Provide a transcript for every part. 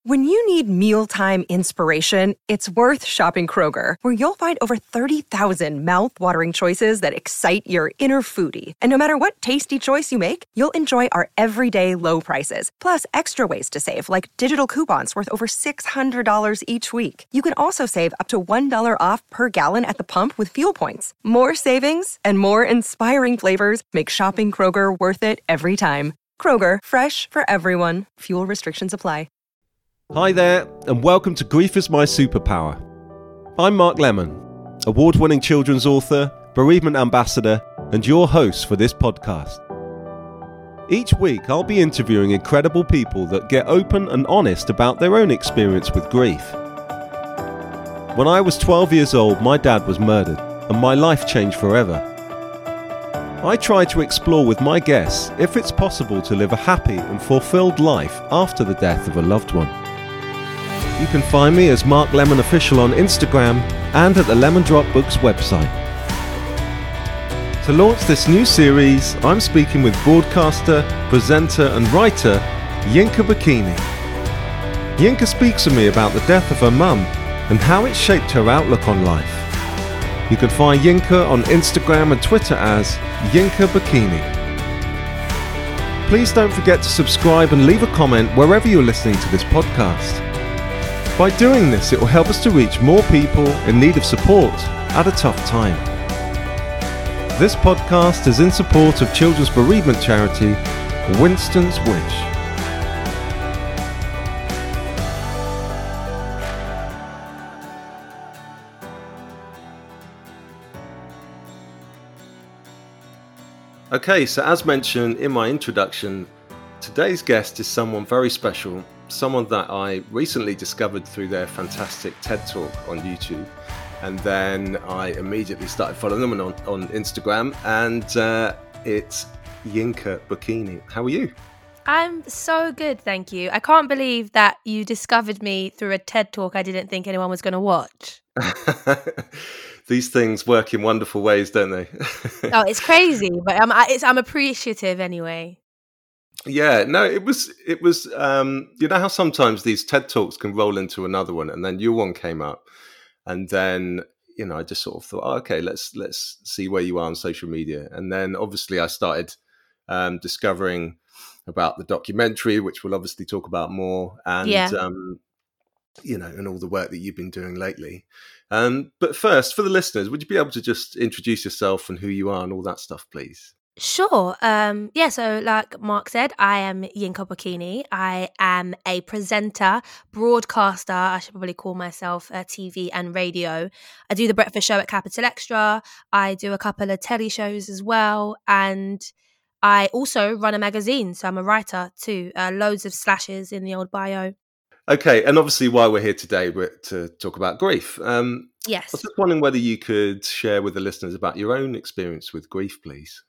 When you need mealtime inspiration, it's worth shopping Kroger, where you'll find over 30,000 mouth-watering choices that excite your inner foodie. And no matter what tasty choice you make, you'll enjoy our everyday low prices, plus extra ways to save, like digital coupons worth over $600 each week. You can also save up to $1 off per gallon at the pump with fuel points. More savings and more inspiring flavors make shopping Kroger worth it every time. Kroger, fresh for everyone. Fuel restrictions apply. Hi there, and welcome to Grief is My Superpower. I'm Mark Lemon, award-winning children's author, bereavement ambassador, and your host for this podcast. Each week, I'll be interviewing incredible people that get open and honest about their own experience with grief. When I was 12 years old, my dad was murdered, and my life changed forever. I try to explore with my guests if it's possible to live a happy and fulfilled life after the death of a loved one. You can find me as Mark Lemon Official on Instagram and at the Lemon Drop Books website. To launch this new series, I'm speaking with broadcaster, presenter and writer Yinka Bikini. Yinka speaks to me about the death of her mum and how it shaped her outlook on life. You can find Yinka on Instagram and Twitter as Yinka Bikini. Please don't forget to subscribe and leave a comment wherever you're listening to this podcast. By doing this, it will help us to reach more people in need of support at a tough time. This podcast is in support of children's bereavement charity, Winston's Wish. Okay, so as mentioned in my introduction, today's guest is someone very special. Someone that I recently discovered through their fantastic TED Talk on YouTube. And then I immediately started following them on Instagram. And it's Yinka Bikini. How are you? I'm so good, thank you. I can't believe that you discovered me through a TED Talk I didn't think anyone was going to watch. These things work in wonderful ways, don't they? Oh, it's crazy, but I'm appreciative anyway. Yeah, no, it was, you know how sometimes these TED Talks can roll into another one, and then your one came up, and then, you know, I just sort of thought, oh, okay, let's see where you are on social media. And then obviously I started discovering about the documentary, which we'll obviously talk about more, and, you know, and all the work that you've been doing lately. But first, for the listeners, would you be able to just introduce yourself and who you are and all that stuff, please? Sure. So like Mark said, I am Yinka Bikini. I am a presenter, broadcaster. I should probably call myself TV and radio. I do the breakfast show at Capital Extra. I do a couple of telly shows as well. And I also run a magazine. So I'm a writer too. Loads of slashes in the old bio. Okay. And obviously why we're here today, we're to talk about grief. Yes. I was just wondering whether you could share with the listeners about your own experience with grief, please.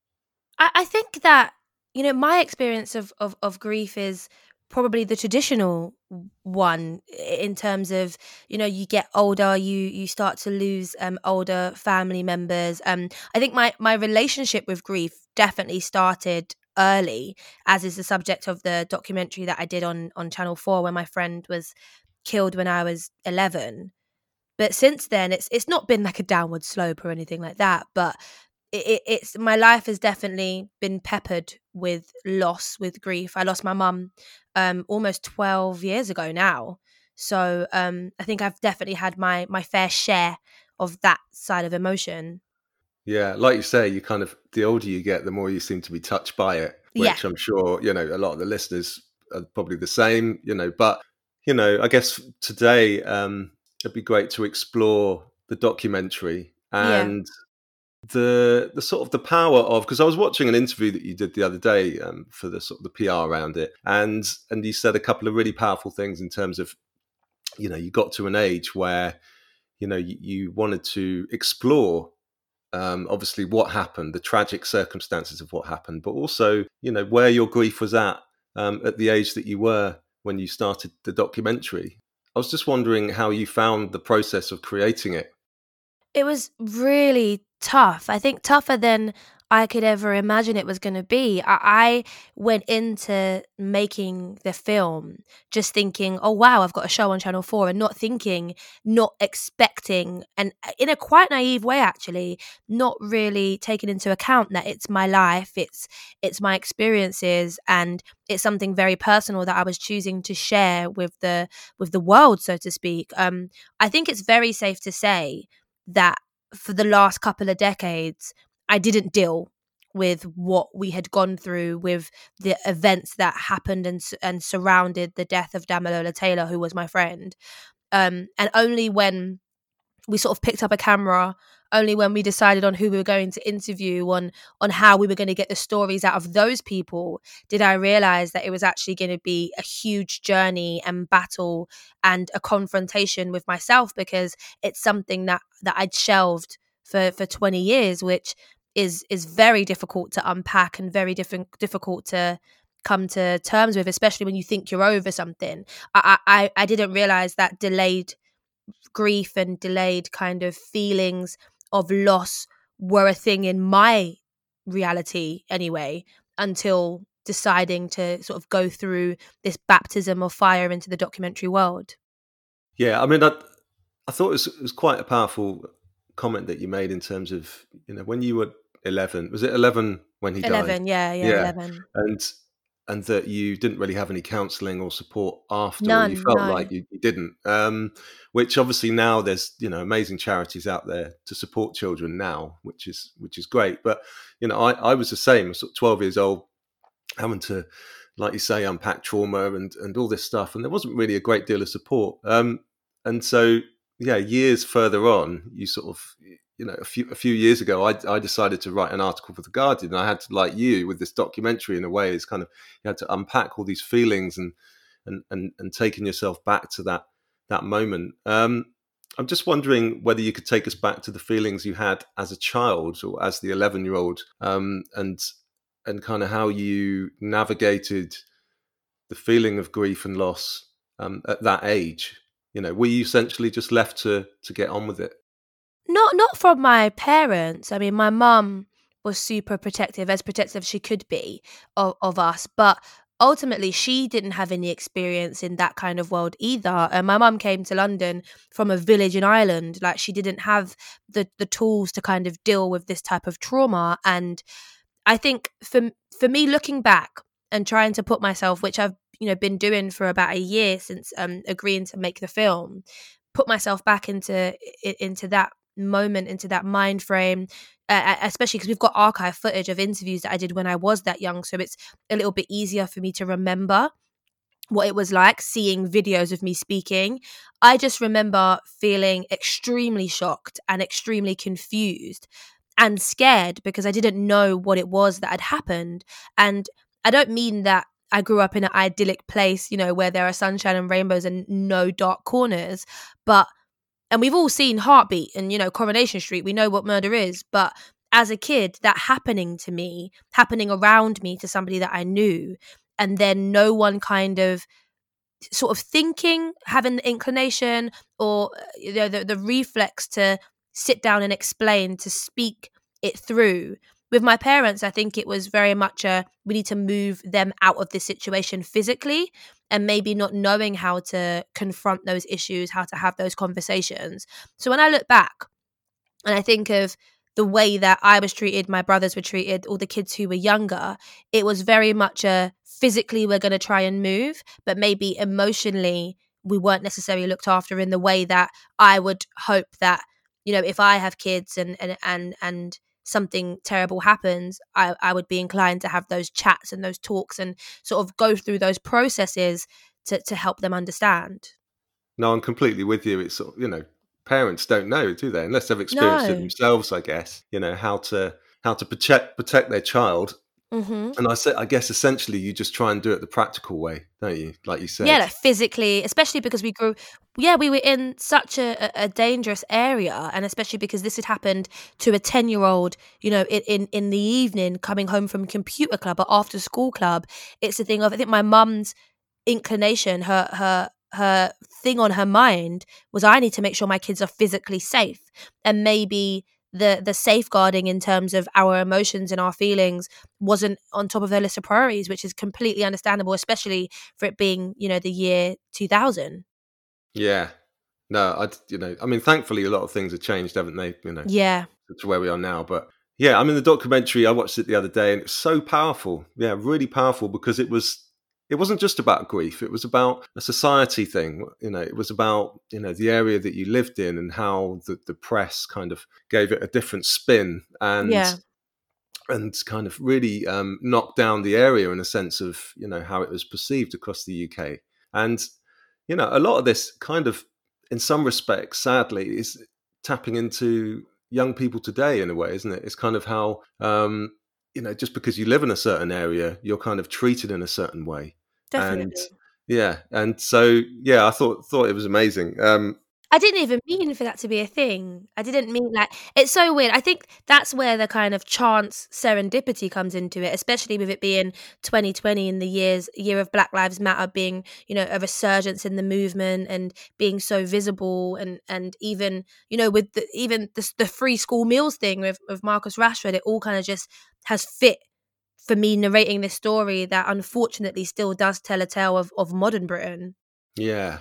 I think that, you know, my experience of grief is probably the traditional one in terms of, you know, you get older, you start to lose older family members. I think my relationship with grief definitely started early, as is the subject of the documentary that I did on Channel 4 when my friend was killed when I was 11. But since then, it's not been like a downward slope or anything like that, but it's my life has definitely been peppered with loss, with grief. I lost my mum almost 12 years ago now. So I think I've definitely had my fair share of that side of emotion. Yeah, like you say, you kind of, the older you get, the more you seem to be touched by it, which I'm sure, you know, a lot of the listeners are probably the same, you know, but, you know, I guess today it'd be great to explore the documentary and the sort of the power of, because I was watching an interview that you did the other day for the sort of the PR around it, and you said a couple of really powerful things in terms of, you know, you got to an age where, you know, you wanted to explore obviously what happened, the tragic circumstances of what happened, but also, you know, where your grief was at the age that you were when you started the documentary. I was just wondering how you found the process of creating it. It was really tough. I think tougher than I could ever imagine it was going to be. I went into making the film just thinking, oh, wow, I've got a show on Channel 4, and not expecting, and in a quite naive way, actually, not really taking into account that it's my life, it's my experiences, and it's something very personal that I was choosing to share with the world, so to speak. I think it's very safe to say that for the last couple of decades, I didn't deal with what we had gone through with the events that happened and surrounded the death of Damilola Taylor, who was my friend. And only when we sort of picked up a camera, only when we decided on who we were going to interview, on how we were going to get the stories out of those people, did I realize that it was actually going to be a huge journey and battle and a confrontation with myself, because it's something that I'd shelved for 20 years, which is very difficult to unpack and very difficult to come to terms with, especially when you think you're over something. I didn't realize that delayed grief and delayed kind of feelings of loss were a thing in my reality anyway, until deciding to sort of go through this baptism of fire into the documentary world. Yeah, I mean, I thought it was quite a powerful comment that you made in terms of, when you were 11, was it 11 when he 11, died? yeah, 11. And that you didn't really have any counselling or support after, or you None, felt no. like you didn't. Which obviously now there's amazing charities out there to support children now, which is great. But I was the same, sort of 12 years old, having to, like you say, unpack trauma and all this stuff, and there wasn't really a great deal of support. And so years further on, you sort of, a few years ago, I decided to write an article for The Guardian, and I had to, like you, with this documentary, in a way, it's kind of, you had to unpack all these feelings and taking yourself back to that moment. I'm just wondering whether you could take us back to the feelings you had as a child, or as the 11-year-old, and kind of how you navigated the feeling of grief and loss at that age. Were you essentially just left to get on with it? Not from my parents. I mean, my mum was super protective, as protective she could be of us, but ultimately she didn't have any experience in that kind of world either. And my mum came to London from a village in Ireland. Like, she didn't have the tools to kind of deal with this type of trauma. And I think for me, looking back and trying to put myself, which I've been doing for about a year since agreeing to make the film, put myself back into that moment, into that mind frame, especially because we've got archive footage of interviews that I did when I was that young, so it's a little bit easier for me to remember what it was like seeing videos of me speaking. I just remember feeling extremely shocked and extremely confused and scared, because I didn't know what it was that had happened. And I don't mean that I grew up in an idyllic place, where there are sunshine and rainbows and no dark corners, and we've all seen Heartbeat and, Coronation Street. We know what murder is. But as a kid, that happening to me, happening around me to somebody that I knew, and then no one kind of sort of thinking, having the inclination or the reflex to sit down and explain, to speak it through. With my parents, I think it was very much we need to move them out of this situation physically, and maybe not knowing how to confront those issues, how to have those conversations. So when I look back and I think of the way that I was treated, my brothers were treated, all the kids who were younger, it was very much physically we're going to try and move, but maybe emotionally we weren't necessarily looked after in the way that I would hope that, if I have kids and something terrible happens, I would be inclined to have those chats and those talks and sort of go through those processes to help them understand. No, I'm completely with you. It's sort of, parents don't know, do they? Unless they've experienced it themselves, I guess, how to protect their child. Mm-hmm. And I guess essentially you just try and do it the practical way, don't you? Like you said. Yeah, like physically, especially because we were in such a dangerous area, and especially because this had happened to a 10-year-old, in the evening, coming home from computer club or after school club. It's the thing of, I think my mum's inclination, her thing on her mind was, I need to make sure my kids are physically safe. And maybe the safeguarding in terms of our emotions and our feelings wasn't on top of their list of priorities, which is completely understandable, especially for it being, the year 2000. Yeah. No, I mean, thankfully, a lot of things have changed, haven't they? Yeah. To where we are now. But yeah, I mean, the documentary, I watched it the other day, and it's so powerful. Yeah, really powerful, because it wasn't just about grief. It was about a society thing. It was about, the area that you lived in, and how the press kind of gave it a different spin, Yeah. and kind of really knocked down the area in a sense of, how it was perceived across the UK. And, a lot of this kind of, in some respects, sadly, is tapping into young people today in a way, isn't it? It's kind of how, just because you live in a certain area, you're kind of treated in a certain way. Definitely. And yeah. And so, yeah, I thought it was amazing. I didn't even mean for that to be a thing. I didn't mean, it's so weird. I think that's where the kind of chance serendipity comes into it, especially with it being 2020 and the year of Black Lives Matter being, a resurgence in the movement and being so visible, and even, with the free school meals thing with Marcus Rashford, it all kind of just has fit for me narrating this story that unfortunately still does tell a tale of modern Britain. Yeah.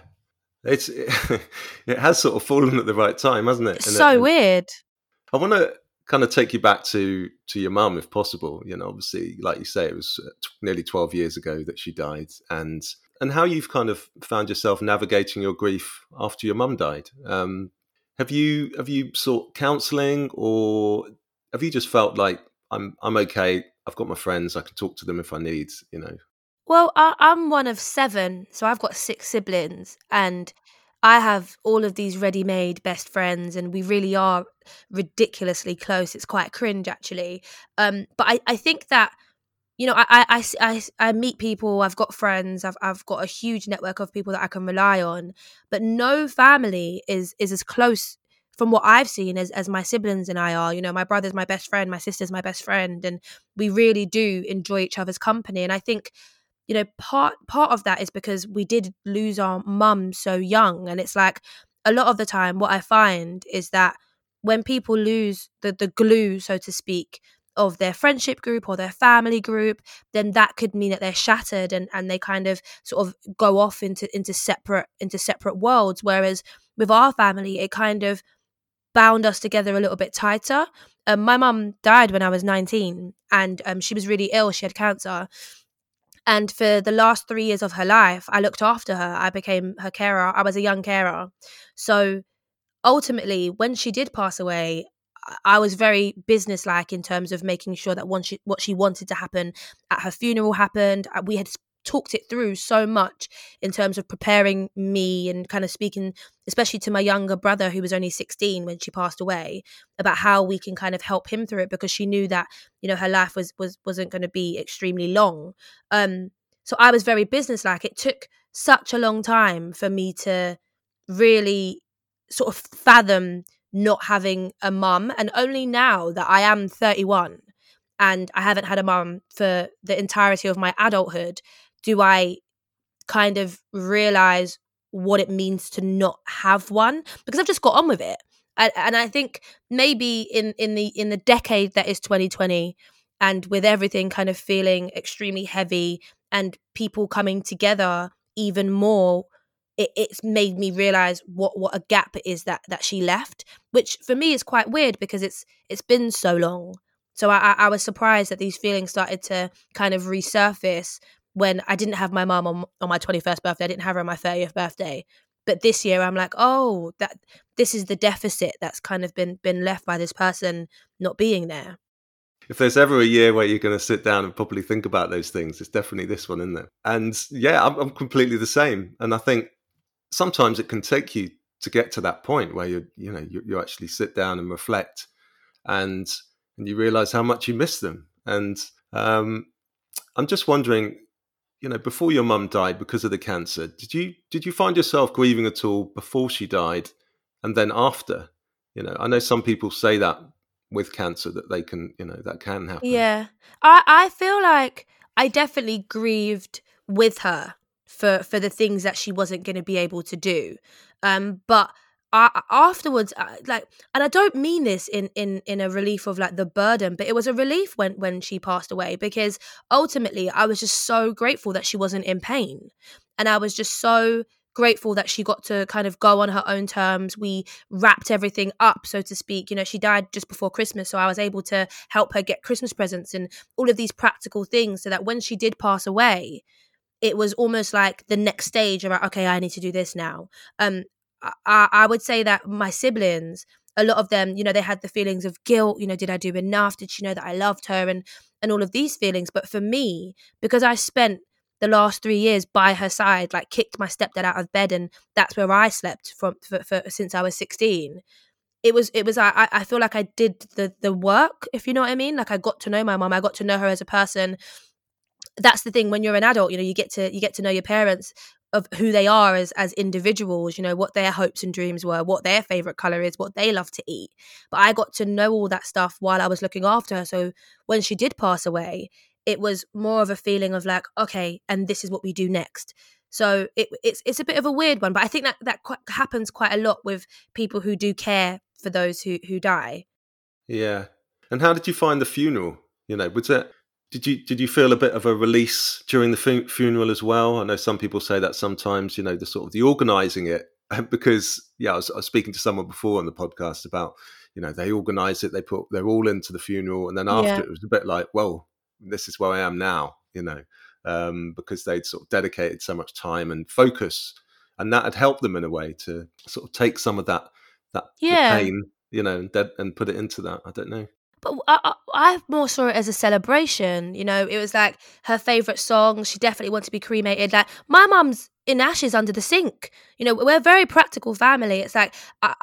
It has sort of fallen at the right time, hasn't it? It's so weird. I want to kind of take you back to your mum, if possible. Obviously, like you say, it was nearly 12 years ago that she died, and how you've kind of found yourself navigating your grief after your mum died. Have you sought counselling, or have you just felt like I'm okay? I've got my friends. I can talk to them if I need. Well, I'm one of 7, so I've got 6 siblings, and I have all of these ready-made best friends, and we really are ridiculously close. It's quite cringe, actually. But I think that, I meet people. I've got friends. I've got a huge network of people that I can rely on. But no family is as close, from what I've seen, as my siblings and I are. My brother's my best friend, my sister's my best friend, and we really do enjoy each other's company. And I think, part of that is because we did lose our mum so young, and it's like, a lot of the time what I find is that when people lose the glue, so to speak, of their friendship group or their family group, then that could mean that they're shattered, and they kind of sort of go off into separate worlds. Whereas with our family, it kind of bound us together a little bit tighter. My mum died when I was 19, and she was really ill. She had cancer. And for the last 3 years of her life, I looked after her. I became her carer. I was a young carer. So ultimately, when she did pass away, I was very businesslike in terms of making sure that what she wanted to happen at her funeral happened. We had talked it through so much in terms of preparing me, and kind of speaking, especially to my younger brother, who was only 16 when she passed away, about how we can kind of help him through it, because she knew that, her life wasn't going to be extremely long. So I was very businesslike. It took such a long time for me to really sort of fathom not having a mum, and only now that I am 31 and I haven't had a mum for the entirety of my adulthood do I kind of realize what it means to not have one, because I've just got on with it. And I think maybe in the decade that is 2020, and with everything kind of feeling extremely heavy and people coming together even more, it's made me realize what a gap it is that she left, which for me is quite weird, because it's been so long. So I was surprised that these feelings started to kind of resurface when I didn't have my mum on my 21st birthday. I didn't have her on my 30th birthday. But this year I'm like, oh, that this is the deficit that's kind of been left by this person not being there. If there's ever a year where you're going to sit down and probably think about those things, it's definitely this one, isn't it? And yeah, I'm completely the same. And I think sometimes it can take you to get to that point where you actually sit down and reflect, and you realize how much you miss them. And I'm just wondering, before your mum died because of the cancer, did you find yourself grieving at all before she died, and then after? I know some people say that with cancer that they can, that can happen. Yeah, I feel like I definitely grieved with her for the things that she wasn't going to be able to do. But afterwards, like, and I don't mean this in a relief of like the burden, but it was a relief when she passed away, because ultimately I was just so grateful that she wasn't in pain, and I was just so grateful that she got to kind of go on her own terms. We wrapped everything up, so to speak. You know, she died just before Christmas, so I was able to help her get Christmas presents and all of these practical things, so that when she did pass away, it was almost like the next stage of, okay, I need to do this now. I would say that my siblings, a lot of them, you know, they had the feelings of guilt. You know, did I do enough? Did she know that I loved her? And all of these feelings. But for me, because I spent the last 3 years by her side, like kicked my stepdad out of bed, and that's where I slept for since I was 16. It was I feel like I did the work, if you know what I mean. Like, I got to know my mom. I got to know her as a person. That's the thing, when you're an adult, you know, you get to know your parents, of who they are as individuals, you know, what their hopes and dreams were, what their favorite color is, what they love to eat. But I got to know all that stuff while I was looking after her. So when she did pass away, it was more of a feeling of like, okay, and this is what we do next. So it's a bit of a weird one, but I think that happens quite a lot with people who do care for those who die. Yeah. And how did you find the funeral? You know, was it, did you feel a bit of a release during the funeral as well? I know some people say that sometimes, you know, the sort of the organising it, because I was speaking to someone before on the podcast about, you know, they organise it, they're all into the funeral, and then after it was a bit like, well, this is where I am now, you know, because they'd sort of dedicated so much time and focus, and that had helped them in a way to sort of take some of that the pain, you know, and put it into that. I don't know. But I more saw it as a celebration. You know, it was like her favourite song. She definitely wanted to be cremated. Like, my mum's in ashes under the sink. You know, we're a very practical family. It's like,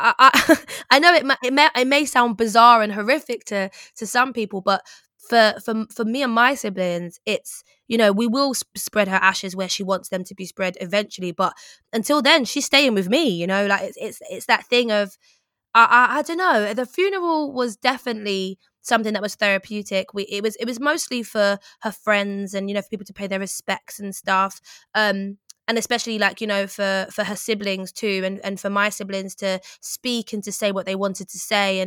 I know it may sound bizarre and horrific to some people, but for me and my siblings, it's, you know, we will spread her ashes where she wants them to be spread eventually. But until then, she's staying with me. You know, like, it's that thing of, I don't know. The funeral was definitely something that was therapeutic. It was mostly for her friends and, you know, for people to pay their respects and stuff. And especially, like, you know, for her siblings too, and for my siblings to speak and to say what they wanted to say,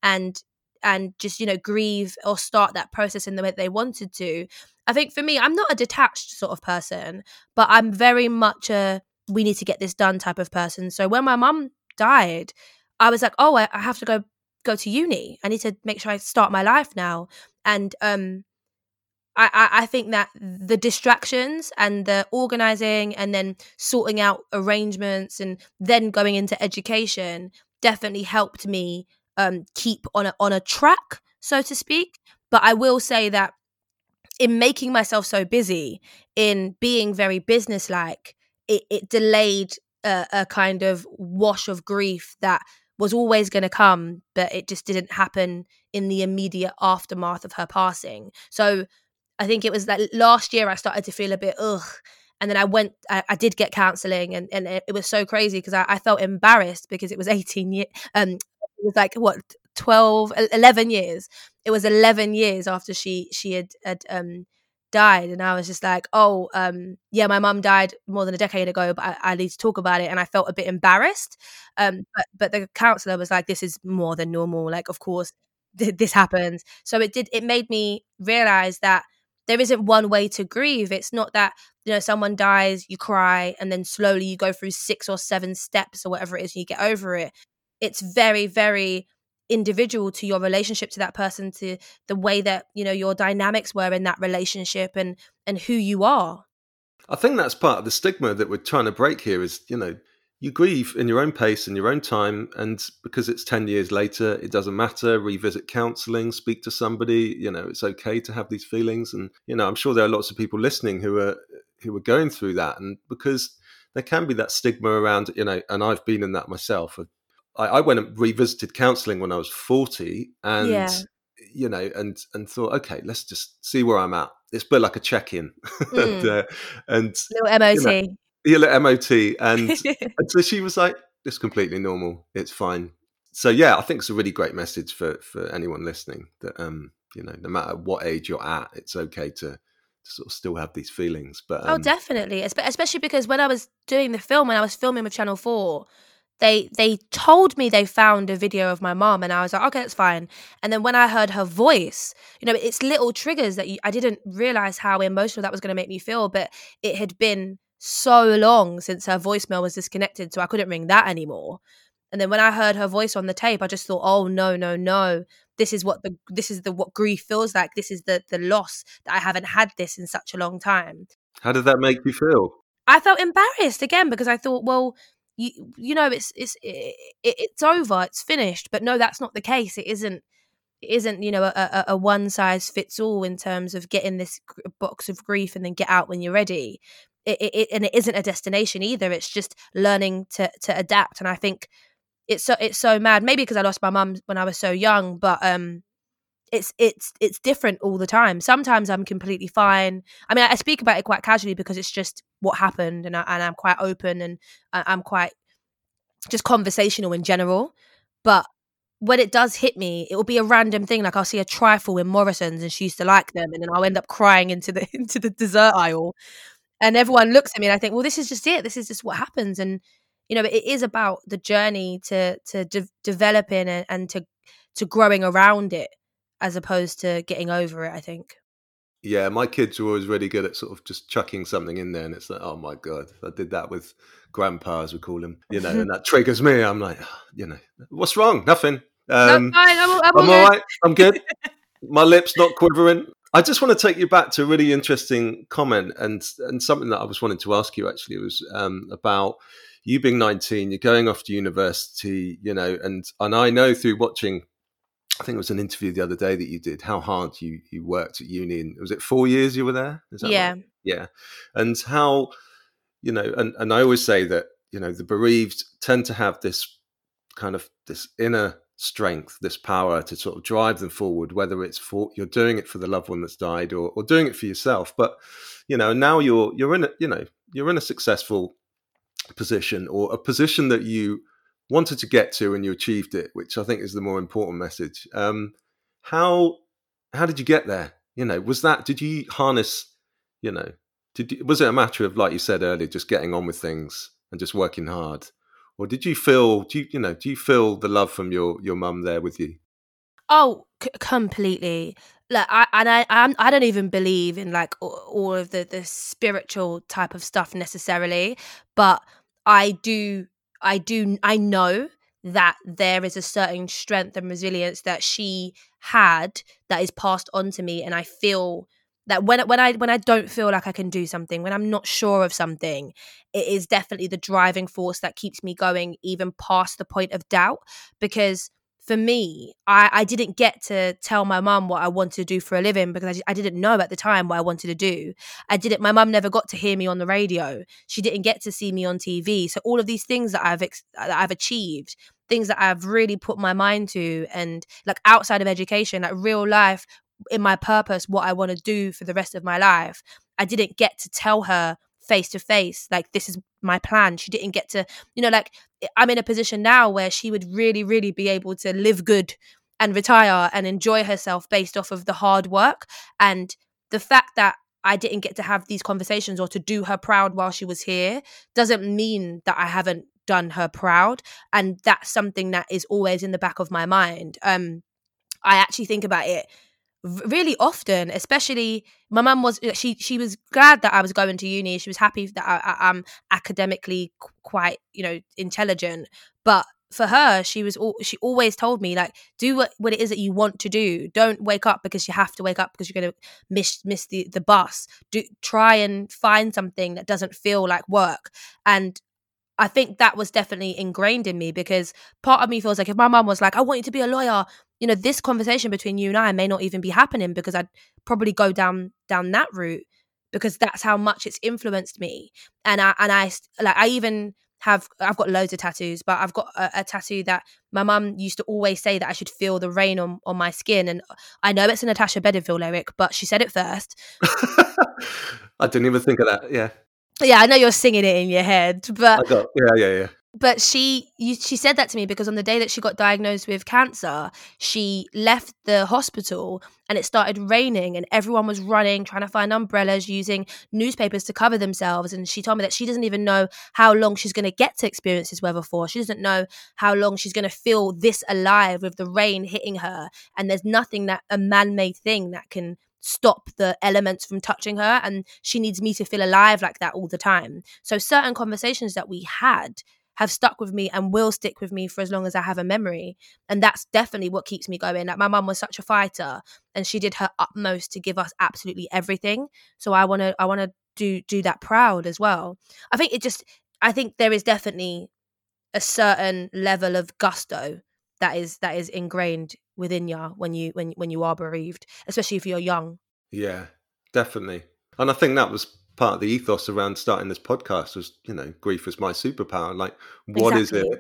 and just, you know, grieve or start that process in the way they wanted to. I think for me, I'm not a detached sort of person, but I'm very much a we need to get this done type of person. So when my mum died, I was like, oh, I have to go to uni. I need to make sure I start my life now. And I think that the distractions and the organizing and then sorting out arrangements and then going into education definitely helped me keep on a track, so to speak. But I will say that in making myself so busy, in being very businesslike, it delayed a kind of wash of grief that was always going to come, but it just didn't happen in the immediate aftermath of her passing. So I think it was that last year I started to feel a bit and then I did get counselling, and it was so crazy because I felt embarrassed because it was 18 years, it was like, what, 11 years. It was 11 years after she had died, and I was just like, yeah, my mum died more than a decade ago, but I need to talk about it. And I felt a bit embarrassed, but the counsellor was like, this is more than normal, like, of course this happens. So it made me realize that there isn't one way to grieve. It's not that, you know, someone dies, you cry, and then slowly you go through 6 or 7 steps or whatever it is and you get over it. It's very, very individual to your relationship to that person, to the way that, you know, your dynamics were in that relationship, and who you are. I think that's part of the stigma that we're trying to break here is, you know, you grieve in your own pace, in your own time, and because it's 10 years later, it doesn't matter. Revisit counselling, speak to somebody, you know, it's okay to have these feelings. And, you know, I'm sure there are lots of people listening who are going through that, and because there can be that stigma around, you know, and I've been in that myself. I went and revisited counselling when I was 40, and you know, and thought, okay, let's just see where I'm at. It's a bit like a check-in, and little MOT, you know, little MOT, and so she was like, "It's completely normal. It's fine." So yeah, I think it's a really great message for anyone listening that you know, no matter what age you're at, it's okay to sort of still have these feelings. But definitely, especially because when I was doing the film, when I was filming with Channel 4. they told me they found a video of my mom, and I was like, okay, that's fine. And then when I heard her voice, it's little triggers that I didn't realize how emotional that was going to make me feel, but it had been so long since her voicemail was disconnected, so I couldn't ring that anymore. And then when I heard her voice on the tape, I just thought, oh no. This is what grief feels like. This is the loss that I haven't had this in such a long time. How did that make you feel? I felt embarrassed again because I thought, well, it's over, it's finished. But no, that's not the case. It isn't a one size fits all in terms of getting this box of grief and then get out when you're ready. And it isn't a destination either. It's just learning to adapt. And I think it's so mad. Maybe because I lost my mum when I was so young, but it's different all the time. Sometimes I'm completely fine. I mean, I speak about it quite casually because it's just what happened, and I'm quite open, and I'm quite just conversational in general. But when it does hit me, it will be a random thing. Like I'll see a trifle in Morrison's, and she used to like them, and then I'll end up crying into the dessert aisle, and everyone looks at me, and I think, well, this is just it. This is just what happens, and it is about the journey to developing and to growing around it, as opposed to getting over it, I think. Yeah, my kids are always really good at sort of just chucking something in there, and it's like, oh my God, I did that with grandpa, as we call him, and that triggers me. I'm like, what's wrong? Nothing. No, fine, I'm all right. I'm good. My lips not quivering. I just want to take you back to a really interesting comment and something that I was wanting to ask you, actually. It was about you being 19, you're going off to university, and I know through watching, I think it was an interview the other day that you did, how hard you worked at uni. And was it 4 years you were there? Is that yeah. Right? Yeah. And how, and I always say that, the bereaved tend to have this kind of this inner strength, this power to sort of drive them forward, whether it's for you're doing it for the loved one that's died or doing it for yourself. But, now you're in a successful position, or a position that you wanted to get to and you achieved it, which I think is the more important message. How did you get there? Did you harness, was it a matter of, like you said earlier, just getting on with things and just working hard? Or do you feel the love from your mum there with you? Oh, completely. Like I don't even believe in like all of the spiritual type of stuff necessarily, but I know that there is a certain strength and resilience that she had that is passed on to me, and I feel that when I don't feel like I can do something, when I'm not sure of something, it is definitely the driving force that keeps me going even past the point of doubt. Because for me, I didn't get to tell my mum what I wanted to do for a living because I didn't know at the time what I wanted to do. My mum never got to hear me on the radio. She didn't get to see me on TV. So all of these things that I've achieved, things that I've really put my mind to, and like outside of education, like real life, in my purpose, what I want to do for the rest of my life, I didn't get to tell her face to face, like, this is my plan. She didn't get to, like, I'm in a position now where she would really, really be able to live good and retire and enjoy herself based off of the hard work. And the fact that I didn't get to have these conversations or to do her proud while she was here doesn't mean that I haven't done her proud. And that's something that is always in the back of my mind. I actually think about it really often, especially my mum was, she was glad that I was going to uni. She was happy that I'm academically quite, intelligent. But for her, she always told me, like, do what it is that you want to do. Don't wake up because you have to wake up because you're going to miss the bus. Try and find something that doesn't feel like work. And I think that was definitely ingrained in me, because part of me feels like if my mum was like, I want you to be a lawyer, this conversation between you and I may not even be happening, because I'd probably go down that route, because that's how much it's influenced me. And I've got loads of tattoos, but I've got a tattoo that my mum used to always say that I should feel the rain on my skin. And I know it's a Natasha Bedingfield lyric, but she said it first. I didn't even think of that. Yeah. Yeah, I know you're singing it in your head, but yeah. But she said that to me because on the day that she got diagnosed with cancer, she left the hospital and it started raining and everyone was running, trying to find umbrellas, using newspapers to cover themselves. And she told me that she doesn't even know how long she's going to get to experience this weather for. She doesn't know how long she's going to feel this alive with the rain hitting her. And there's nothing that a man-made thing that can stop the elements from touching her. And she needs me to feel alive like that all the time. So certain conversations that we had have stuck with me and will stick with me for as long as I have a memory. And that's definitely what keeps me going. Like, my mum was such a fighter and she did her utmost to give us absolutely everything. So I want to do that proud as well. I think there is definitely a certain level of gusto that is ingrained within you when you are bereaved, especially if you're young. Yeah, definitely. And I think that was part of the ethos around starting this podcast was, grief is my superpower. Like, what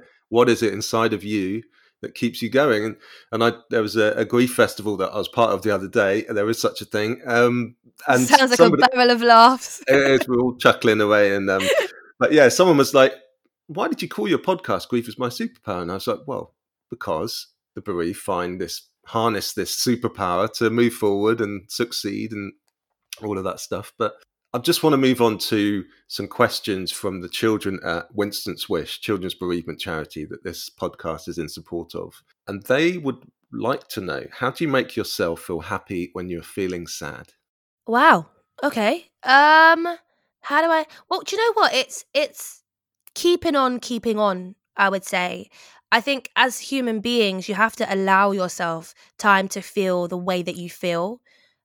is it inside of you that keeps you going? And there was a grief festival that I was part of the other day. There is such a thing. And sounds like a barrel of laughs. It is, we're all chuckling away. And but yeah, someone was like, why did you call your podcast Grief is My Superpower? And I was like, well, because the bereaved harness this superpower to move forward and succeed and all of that stuff. But I just want to move on to some questions from the children at Winston's Wish, children's bereavement charity that this podcast is in support of. And they would like to know, how do you make yourself feel happy when you're feeling sad? Wow. Okay. How do I... Well, do you know what? It's keeping on, I would say. I think as human beings, you have to allow yourself time to feel the way that you feel.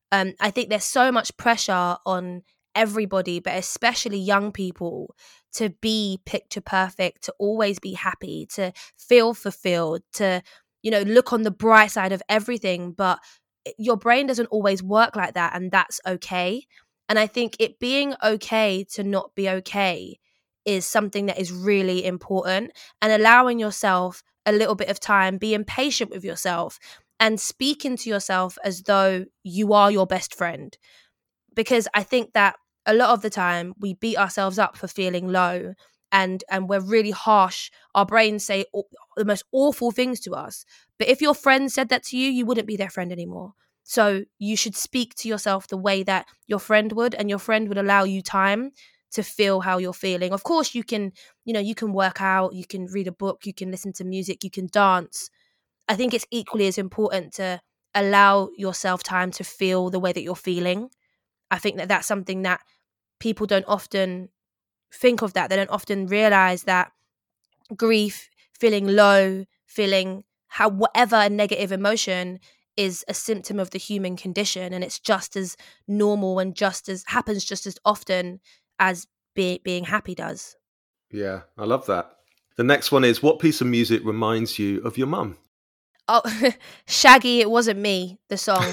I think there's so much pressure on everybody, but especially young people, to be picture perfect, to always be happy, to feel fulfilled, to, look on the bright side of everything. But your brain doesn't always work like that, and that's okay. And I think it being okay to not be okay is something that is really important, and allowing yourself a little bit of time, being patient with yourself and speaking to yourself as though you are your best friend. Because I think that a lot of the time we beat ourselves up for feeling low, and we're really harsh. Our brains say the most awful things to us. But if your friend said that to you, you wouldn't be their friend anymore. So you should speak to yourself the way that your friend would, and your friend would allow you time to feel how you're feeling. Of course, you can work out, you can read a book, you can listen to music, you can dance. I think it's equally as important to allow yourself time to feel the way that you're feeling. I think that that's something that people don't often think of, that they don't often realize that grief, feeling low, feeling whatever negative emotion is a symptom of the human condition, and it's just as normal and happens just as often as being happy does. Yeah, I love that. The next one is, what piece of music reminds you of your mum? Oh, Shaggy, It Wasn't Me, the song.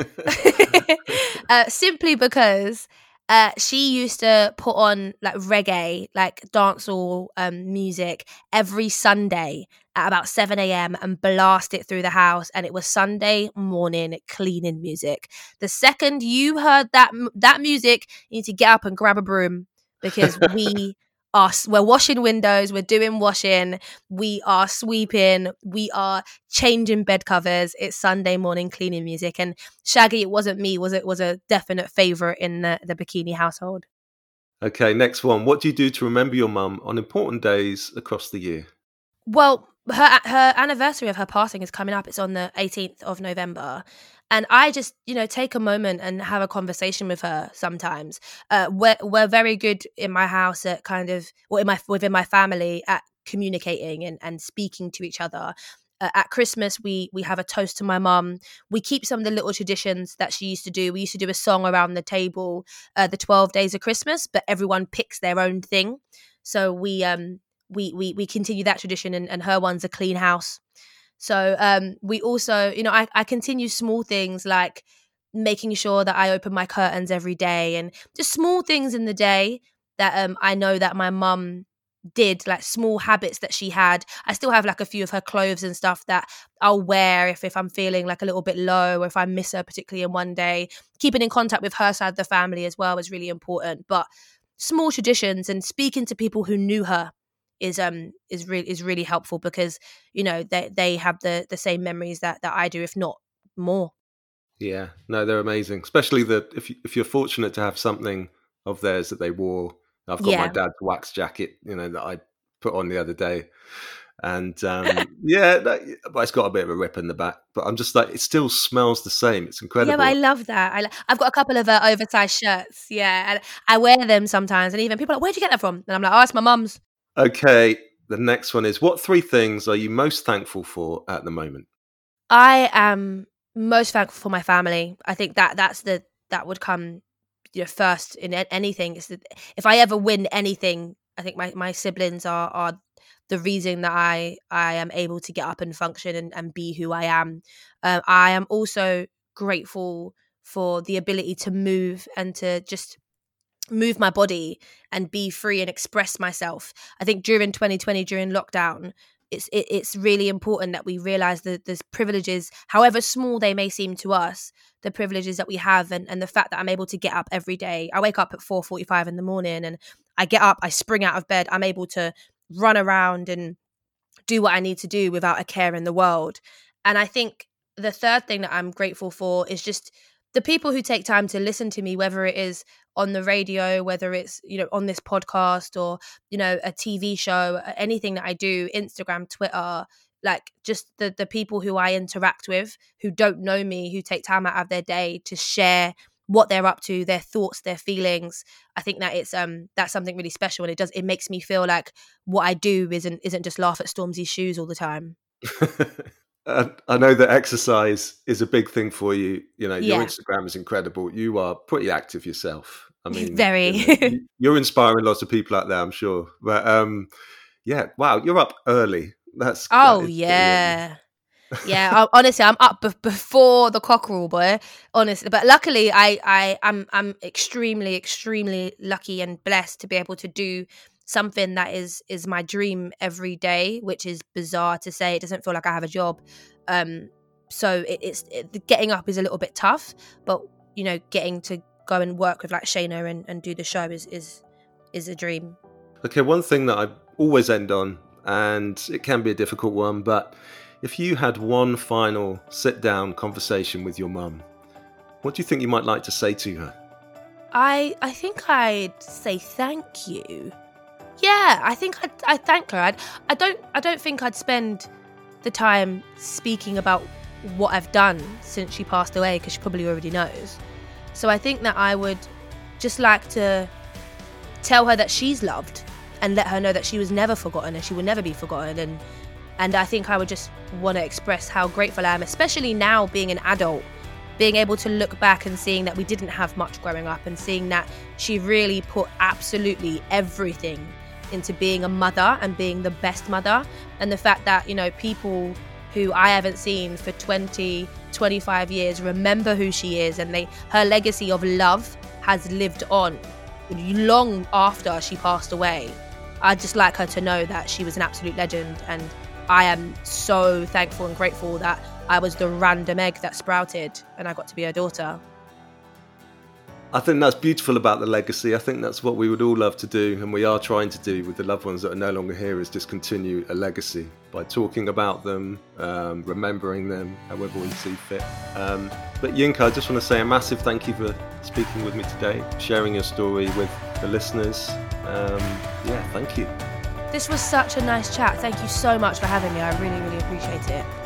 Simply because she used to put on like reggae, like dancehall music every Sunday at about 7 a.m. and blast it through the house. And it was Sunday morning cleaning music. The second you heard that music, you need to get up and grab a broom, because we're washing windows, we're doing washing, we are sweeping, we are changing bed covers. It's Sunday morning cleaning music. And Shaggy, It Wasn't Me was a definite favourite in the Bikini household. Okay, next one. What do you do to remember your mum on important days across the year? Well, her anniversary of her passing is coming up. It's on the 18th of November. And I just, take a moment and have a conversation with her sometimes. We're very good in my house at within my family at communicating and speaking to each other. At Christmas, we have a toast to my mum. We keep some of the little traditions that she used to do. We used to do a song around the table, the 12 days of Christmas, but everyone picks their own thing. So we continue that tradition, and her one's a clean house. So we also, I continue small things like making sure that I open my curtains every day, and just small things in the day that I know that my mum did, like small habits that she had. I still have like a few of her clothes and stuff that I'll wear if I'm feeling like a little bit low, or if I miss her particularly in one day. Keeping in contact with her side of the family as well is really important. But small traditions and speaking to people who knew her is really helpful, because you know they have the same memories that I do, if not more. Yeah, no, they're amazing. Especially if you're fortunate to have something of theirs that they wore. I've got my dad's wax jacket, that I put on the other day, and but it's got a bit of a rip in the back. But I'm just like, it still smells the same. It's incredible. Yeah, but I love that. I've got a couple of oversized shirts. Yeah, and I wear them sometimes, and even people are like, "Where'd you get that from?" And I'm like, "Oh, it's my mum's." Okay, the next one is: what 3 things are you most thankful for at the moment? I am most thankful for my family. I think that would come first in anything. Is that if I ever win anything, I think my siblings are the reason that I am able to get up and function and be who I am. I am also grateful for the ability to move and to just move my body and be free and express myself. I think during 2020, during lockdown, it's really important that we realize that there's privileges, however small they may seem to us, the privileges that we have, and the fact that I'm able to get up every day. I wake up at 4:45 in the morning, and I get up, I spring out of bed, I'm able to run around and do what I need to do without a care in the world. And I think the third thing that I'm grateful for is just the people who take time to listen to me, whether it is on the radio, whether it's, on this podcast, or, a TV show, anything that I do, Instagram, Twitter, like just the people who I interact with, who don't know me, who take time out of their day to share what they're up to, their thoughts, their feelings. I think that it's that's something really special, and it makes me feel like what I do isn't just laugh at Stormzy's shoes all the time. I know that exercise is a big thing for you. Your Instagram is incredible. You are pretty active yourself. I mean, very. You're inspiring lots of people out there, I'm sure. But wow, you're up early. Yeah. Yeah, honestly, I'm up before the cockerel, boy. Honestly, but luckily, I'm extremely, extremely lucky and blessed to be able to do something that is my dream every day, which is bizarre to say. It doesn't feel like I have a job, so getting up is a little bit tough, but getting to go and work with like Shayna and do the show is a dream. Okay, one thing that I always end on, and it can be a difficult one, but if you had one final sit-down conversation with your mum, what do you think you might like to say to her? I think I'd say thank you. Yeah, I think I'd thank her. I don't think I'd spend the time speaking about what I've done since she passed away, because she probably already knows. So I think that I would just like to tell her that she's loved, and let her know that she was never forgotten and she will never be forgotten. And I think I would just want to express how grateful I am, especially now being an adult, being able to look back and seeing that we didn't have much growing up, and seeing that she really put absolutely everything into being a mother and being the best mother. And the fact that, people who I haven't seen for 20, 25 years remember who she is, and her legacy of love has lived on long after she passed away. I'd just like her to know that she was an absolute legend, and I am so thankful and grateful that I was the random egg that sprouted and I got to be her daughter. I think that's beautiful about the legacy. I think that's what we would all love to do, and we are trying to do with the loved ones that are no longer here, is just continue a legacy by talking about them, remembering them however we see fit. But Yinka, I just want to say a massive thank you for speaking with me today, sharing your story with the listeners. Thank you. This was such a nice chat. Thank you so much for having me. I really, really appreciate it.